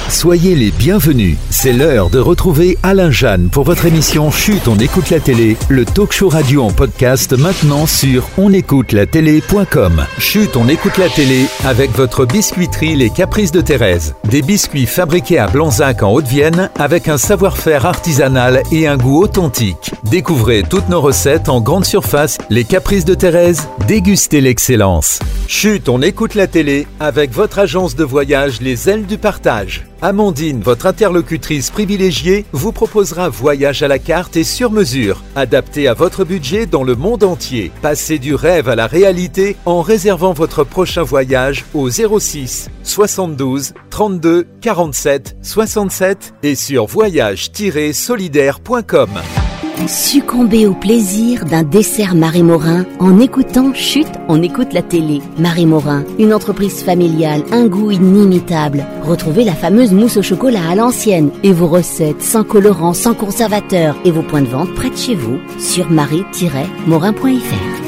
Soyez les bienvenus. C'est l'heure de retrouver Alain Jeanne pour votre émission Chut, on écoute la télé, le talk show radio en podcast maintenant sur onécoutelatélé.com. Chut, on écoute la télé avec votre biscuiterie Les Caprices de Thérèse. Des biscuits fabriqués à Blanzac en Haute-Vienne avec un savoir-faire artisanal et un goût authentique. Découvrez toutes nos recettes en grande surface. Les Caprices de Thérèse, dégustez l'excellence. Chut, on écoute la télé avec votre agence de voyage Les Ailes du Partage. Amandine, votre interlocutrice privilégiée, vous proposera voyage à la carte et sur mesure, adapté à votre budget dans le monde entier. Passez du rêve à la réalité en réservant votre prochain voyage au 06 72 32 47 67 et sur voyage-solidaire.com. Succombez au plaisir d'un dessert Marie Morin en écoutant Chut, on écoute la télé. Marie Morin, une entreprise familiale, un goût inimitable. Retrouvez la fameuse mousse au chocolat à l'ancienne et vos recettes sans colorant, sans conservateur et vos points de vente près de chez vous sur marie-morin.fr.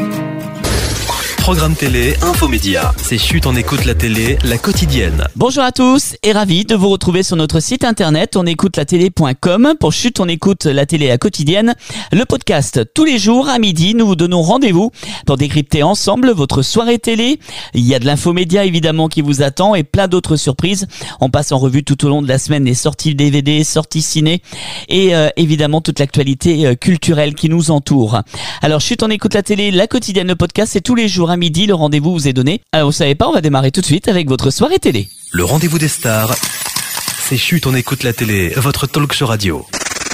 Programme télé, infomédia. C'est Chut, on écoute la télé, la quotidienne. Bonjour à tous et ravi de vous retrouver sur notre site internet onécoutelatélé.com pour Chut, on écoute la télé la quotidienne. Le podcast tous les jours à midi, nous vous donnons rendez-vous pour décrypter ensemble votre soirée télé. Il y a de l'infomédia évidemment qui vous attend et plein d'autres surprises. On passe en revue tout au long de la semaine les sorties DVD, sorties ciné et évidemment toute l'actualité culturelle qui nous entoure. Alors Chut, on écoute la télé, la quotidienne, le podcast, c'est tous les jours à midi, le rendez-vous vous est donné. Alors vous savez pas, on va démarrer tout de suite avec votre soirée télé. Le rendez-vous des stars, c'est Chut, on écoute la télé, votre talk show radio.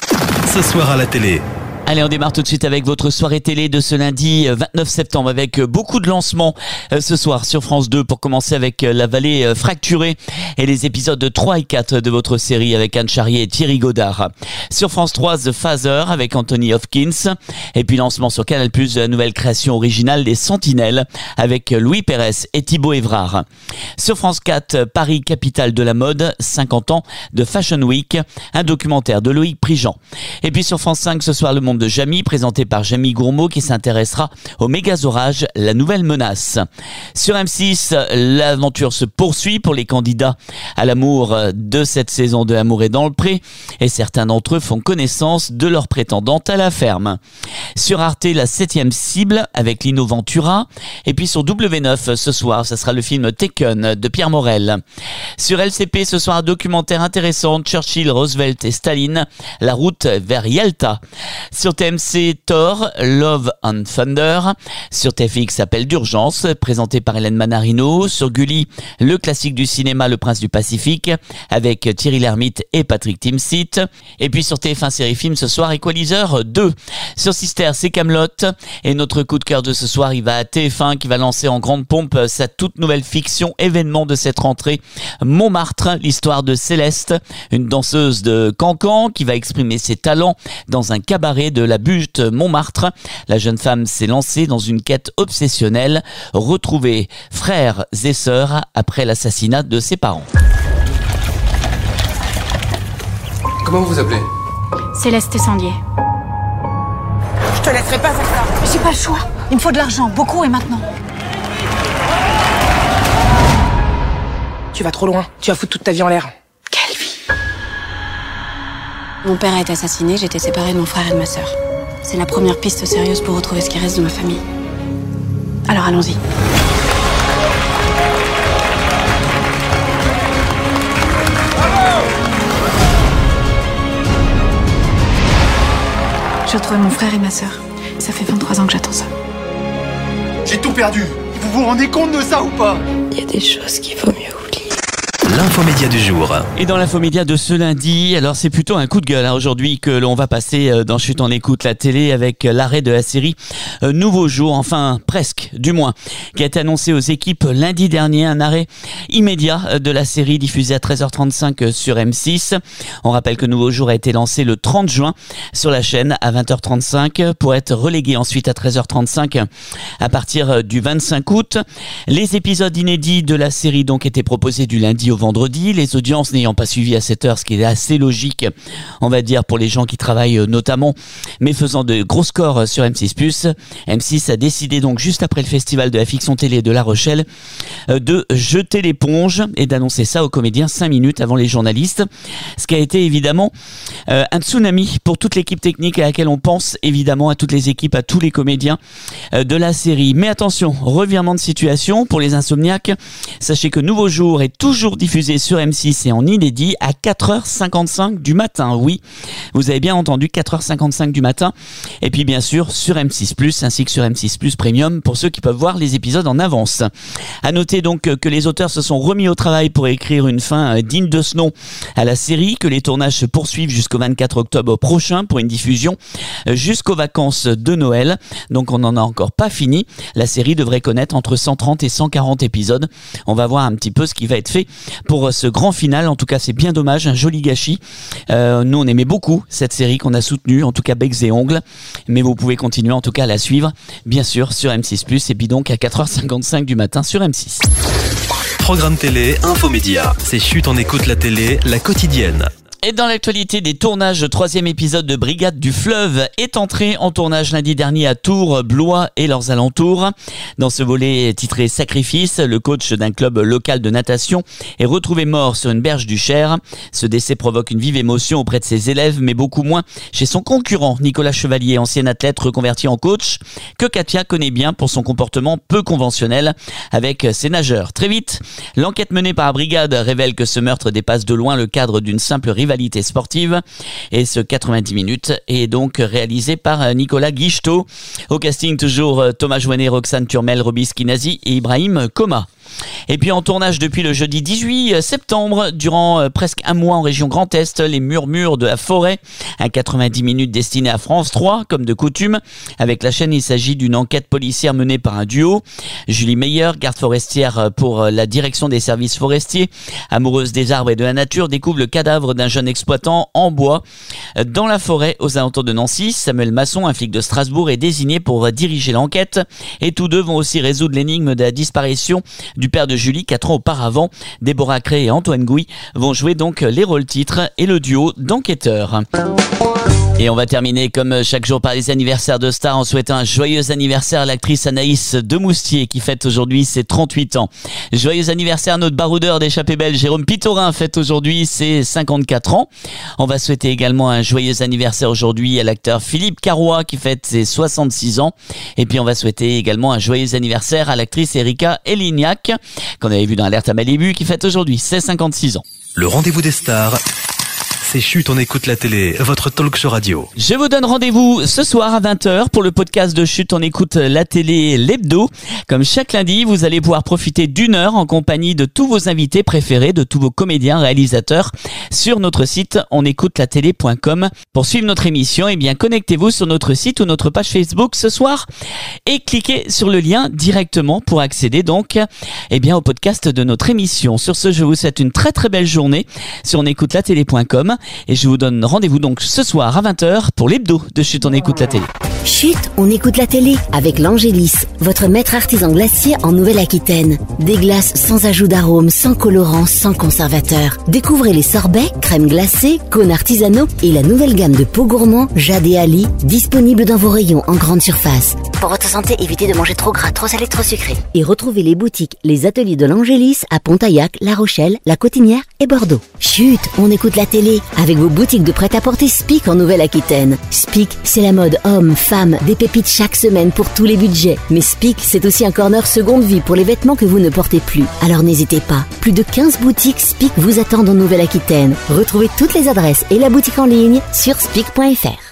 Ce soir à la télé. Allez, on démarre tout de suite avec votre soirée télé de ce lundi 29 septembre avec beaucoup de lancements ce soir sur France 2 pour commencer avec La Vallée fracturée et les épisodes 3 et 4 de votre série avec Anne Charrier et Thierry Godard. Sur France 3, The Phaser avec Anthony Hopkins et puis lancement sur Canal+ de la nouvelle création originale des Sentinelles avec Louis Pérez et Thibaut Évrard. Sur France 4, Paris, capitale de la mode, 50 ans de Fashion Week, un documentaire de Loïc Prigent. Et puis sur France 5, ce soir, Le Monde de Jamie, présenté par Jamie Gourmaud qui s'intéressera au Mégazorage, la nouvelle menace. Sur M6, l'aventure se poursuit pour les candidats à l'amour de cette saison de Amour est dans le pré et certains d'entre eux font connaissance de leur prétendante à la ferme. Sur Arte, La 7e cible avec Lino Ventura et puis sur W9 ce soir, ça sera le film Taken de Pierre Morel. Sur LCP ce soir, un documentaire intéressant, Churchill, Roosevelt et Staline, la route vers Yalta. Sur TMC, Thor, Love and Thunder. Sur TFX, Appel d'urgence, présenté par Hélène Manarino. Sur Gulli, le classique du cinéma, Le Prince du Pacifique, avec Thierry Lhermitte et Patrick Timsit. Et puis sur TF1 Série Film, ce soir, Equalizer 2. Sur Sister, c'est Kaamelott. Et notre coup de cœur de ce soir, il va à TF1, qui va lancer en grande pompe sa toute nouvelle fiction, événement de cette rentrée, Montmartre, l'histoire de Céleste, une danseuse de Cancan qui va exprimer ses talents dans un cabaret de la butte Montmartre. La jeune femme s'est lancée dans une quête obsessionnelle, retrouver frères et sœurs après l'assassinat de ses parents. Comment vous vous appelez ? Céleste Tessandier. Je te laisserai pas faire ça. J'ai pas le choix. Il me faut de l'argent, beaucoup et maintenant. Tu vas trop loin. Tu vas foutre toute ta vie en l'air. Quelle vie. Mon père a été assassiné, j'étais séparée de mon frère et de ma sœur. C'est la première piste sérieuse pour retrouver ce qui reste de ma famille. Alors allons-y. J'ai retrouvé mon frère et ma sœur. Ça fait 23 ans que j'attends ça. J'ai tout perdu. Vous vous rendez compte de ça ou pas ? Il y a des choses qu'il vaut mieux oublier. L'infomédia du jour. Et dans l'infomédia de ce lundi, alors c'est plutôt un coup de gueule aujourd'hui que l'on va passer dans Chut, on écoute la télé avec l'arrêt de la série Nouveau Jour, enfin presque du moins, qui a été annoncé aux équipes lundi dernier, un arrêt immédiat de la série diffusée à 13h35 sur M6. On rappelle que Nouveau Jour a été lancé le 30 juin sur la chaîne à 20h35 pour être relégué ensuite à 13h35 à partir du 25 août. Les épisodes inédits de la série donc étaient proposés du lundi au vendredi vendredi. Les audiences n'ayant pas suivi à cette heure, ce qui est assez logique, on va dire, pour les gens qui travaillent notamment, mais faisant de gros scores sur M6+. M6 a décidé donc, juste après le festival de la fiction télé de La Rochelle, de jeter l'éponge et d'annoncer ça aux comédiens 5 minutes avant les journalistes. Ce qui a été évidemment un tsunami pour toute l'équipe technique à laquelle on pense évidemment à toutes les équipes, à tous les comédiens de la série. Mais attention, revirement de situation pour les insomniaques. Sachez que Nouveau Jour est toujours diffusé sur M6 et en inédit à 4h55 du matin. Oui, vous avez bien entendu, 4h55 du matin. Et puis bien sûr sur M6+, ainsi que sur M6+ Premium pour ceux qui peuvent voir les épisodes en avance. À noter donc que les auteurs se sont remis au travail pour écrire une fin digne de ce nom à la série, que les tournages se poursuivent jusqu'au 24 octobre prochain pour une diffusion jusqu'aux vacances de Noël. Donc on n'en a encore pas fini. La série devrait connaître entre 130 et 140 épisodes. On va voir un petit peu ce qui va être fait pour ce grand final. En tout cas, c'est bien dommage, un joli gâchis. Nous, on aimait beaucoup cette série qu'on a soutenue, en tout cas becs et ongles. Mais vous pouvez continuer en tout cas à la suivre, bien sûr, sur M6+, et puis donc à 4h55 du matin sur M6. Programme télé, infomédia. C'est Chut, on écoute la télé, la quotidienne. Et dans l'actualité des tournages, le 3e épisode de Brigade du Fleuve est entré en tournage lundi dernier à Tours, Blois et leurs alentours. Dans ce volet titré Sacrifice, le coach d'un club local de natation est retrouvé mort sur une berge du Cher. Ce décès provoque une vive émotion auprès de ses élèves, mais beaucoup moins chez son concurrent, Nicolas Chevalier, ancien athlète reconverti en coach, que Katia connaît bien pour son comportement peu conventionnel avec ses nageurs. Très vite, l'enquête menée par la Brigade révèle que ce meurtre dépasse de loin le cadre d'une simple rivalité sportive, et ce 90 minutes est donc réalisé par Nicolas Guichetot. Au casting toujours Thomas Joannet, Roxane Turmel, Roby Skinazi et Ibrahim Koma. Et puis en tournage depuis le jeudi 18 septembre, durant presque un mois en région Grand Est, Les Murmures de la Forêt, un 90 minutes destiné à France 3, comme de coutume. Avec la chaîne, il s'agit d'une enquête policière menée par un duo. Julie Meyer, garde forestière pour la direction des services forestiers, amoureuse des arbres et de la nature, découvre le cadavre d'un jeune exploitant en bois dans la forêt aux alentours de Nancy. Samuel Masson, un flic de Strasbourg, est désigné pour diriger l'enquête, et tous deux vont aussi résoudre l'énigme de la disparition du père de Julie 4 ans auparavant. Déborah Cré et Antoine Gouy vont jouer donc les rôles titres et le duo d'enquêteurs. Et on va terminer comme chaque jour par les anniversaires de stars en souhaitant un joyeux anniversaire à l'actrice Anaïs Demoustier qui fête aujourd'hui ses 38 ans. Joyeux anniversaire à notre baroudeur d'échappée belle Jérôme Pitorin, fête aujourd'hui ses 54 ans. On va souhaiter également un joyeux anniversaire aujourd'hui à l'acteur Philippe Carrois qui fête ses 66 ans. Et puis on va souhaiter également un joyeux anniversaire à l'actrice Erika Elignac qu'on avait vu dans Alerte à Malibu qui fête aujourd'hui ses 56 ans. Le rendez-vous des stars. C'est Chut, on écoute la télé, votre talk show radio. Je vous donne rendez-vous ce soir à 20h pour le podcast de Chut, on écoute la télé, l'hebdo. Comme chaque lundi, vous allez pouvoir profiter d'une heure en compagnie de tous vos invités préférés, de tous vos comédiens, réalisateurs, sur notre site onécoutelatélé.com. Pour suivre notre émission, eh bien, connectez-vous sur notre site ou notre page Facebook ce soir et cliquez sur le lien directement pour accéder donc, eh bien, au podcast de notre émission. Sur ce, je vous souhaite une très très belle journée sur onécoutelatélé.com. Et je vous donne rendez-vous donc ce soir à 20h pour l'hebdo de Chut, on écoute la télé. Chut, on écoute la télé avec l'Angélis, votre maître artisan glacier en Nouvelle-Aquitaine. Des glaces sans ajout d'arôme, sans colorant, sans conservateur. Découvrez les sorbets, crèmes glacées, cônes artisanaux et la nouvelle gamme de pots gourmands Jade et Ali, disponible dans vos rayons en grande surface. Pour votre santé, évitez de manger trop gras, trop salé, trop sucré. Et retrouvez les boutiques, les ateliers de l'Angélis à Pontaillac, La Rochelle, La Cotinière et Bordeaux. Chut, on écoute la télé avec vos boutiques de prêt-à-porter Spic en Nouvelle-Aquitaine. Spic, c'est la mode homme, femme, des pépites chaque semaine pour tous les budgets. Mais Spic, c'est aussi un corner seconde vie pour les vêtements que vous ne portez plus. Alors n'hésitez pas, plus de 15 boutiques Spic vous attendent en Nouvelle-Aquitaine. Retrouvez toutes les adresses et la boutique en ligne sur spic.fr.